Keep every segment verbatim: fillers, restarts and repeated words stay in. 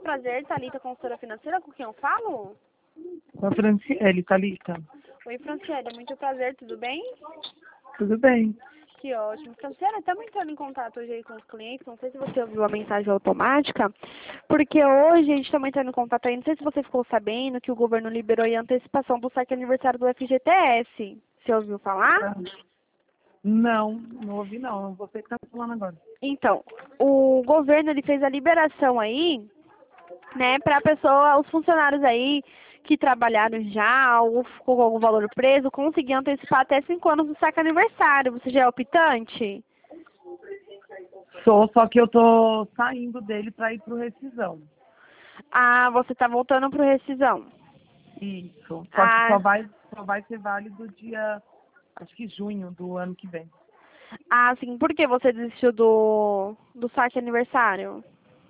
prazer, Thalita, consultora financeira, com quem eu falo? Com a Franciele, Thalita. Oi, Franciele, muito prazer, tudo bem? Tudo bem. Que ótimo. Franciele, estamos entrando em contato hoje aí com os clientes, não sei se você ouviu a mensagem automática, porque hoje a gente está entrando em contato aí, não sei se você ficou sabendo que o governo liberou a antecipação do saque aniversário do F G T S. Você ouviu falar? Não, não ouvi não. Você que está falando agora. Então, o governo ele fez a liberação aí, né, para a pessoa, os funcionários aí que trabalharam já ou ficou com algum valor preso, conseguir antecipar até cinco anos do saque aniversário. Você já é optante? Sou, só que eu tô saindo dele para ir pro rescisão. Ah, você está voltando para o rescisão. Isso. Só Ah. que só vai, só vai ser válido dia, acho que junho do ano que vem. Ah, sim. Por que você desistiu do, do saque aniversário?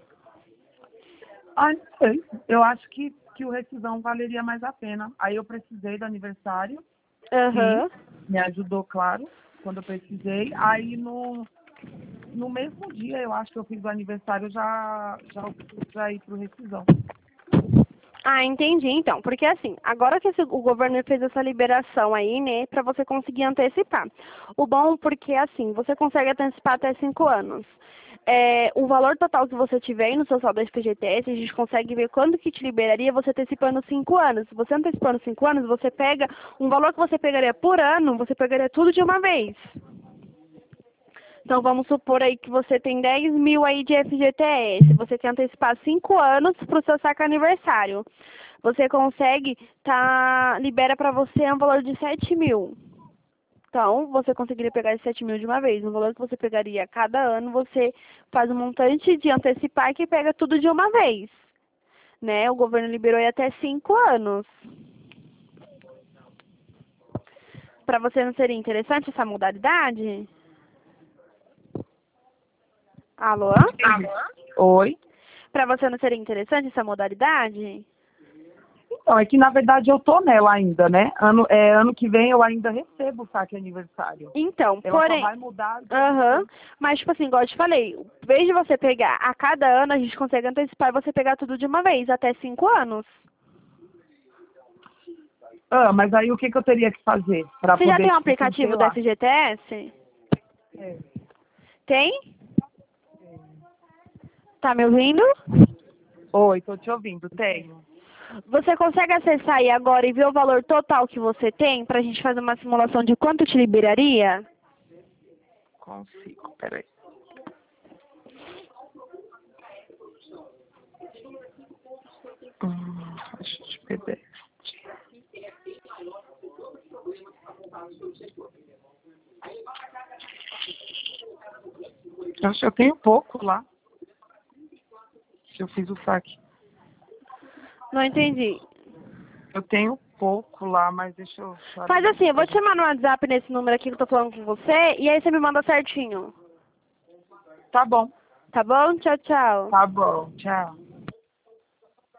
Ah, não sei. Eu acho que, que o rescisão valeria mais a pena. Aí eu precisei do aniversário. Aham. Sim, me ajudou, claro, quando eu precisei. Aí no, no mesmo dia, eu acho que eu fiz o aniversário, eu já, já optei para ir pro rescisão. Ah, entendi, então. Porque assim, agora que esse- o governo fez essa liberação aí, né, para você conseguir antecipar. O bom, porque assim, você consegue antecipar até cinco anos. É, o valor total que você tiver aí no seu saldo F G T S, a gente consegue ver quando que te liberaria você antecipando cinco anos. Se você antecipando cinco anos, você pega um valor que você pegaria por ano, você pegaria tudo de uma vez. Então, vamos supor aí que você tem dez mil aí de F G T S. Você quer antecipar cinco anos para o seu saque aniversário. Você consegue, tá, libera para você um valor de sete mil. Então, você conseguiria pegar esses sete mil de uma vez. O valor que você pegaria a cada ano, você faz um montante de antecipar que pega tudo de uma vez. Né? O governo liberou aí até cinco anos. Para você não seria interessante essa modalidade? Alô? Oi? Para você não seria interessante essa modalidade? Então, é que na verdade eu tô nela ainda, né? Ano, é, ano que vem eu ainda recebo o saque aniversário. Então, Ela porém... só vai mudar. Aham, mas tipo assim, igual eu te falei, em vez de você pegar a cada ano, a gente consegue antecipar e você pegar tudo de uma vez, até cinco anos. Ah, mas aí o que, que eu teria que fazer para Você já poder, tem um tipo assim, sei aplicativo do lá? F G T S? É. Tem? Tá me ouvindo? Oi, tô te ouvindo, tenho. Você consegue acessar aí agora e ver o valor total que você tem pra gente fazer uma simulação de quanto te liberaria? Consigo, peraí. Hum, acho de pedestre. Acho que eu tenho pouco lá. Se eu fiz o saque. Não entendi. Eu tenho pouco lá, mas deixa eu... Faz assim, eu vou te chamar no WhatsApp nesse número aqui que eu tô falando com você e aí você me manda certinho. Tá bom, Tá bom? Tchau, tchau. tá bom, tchau.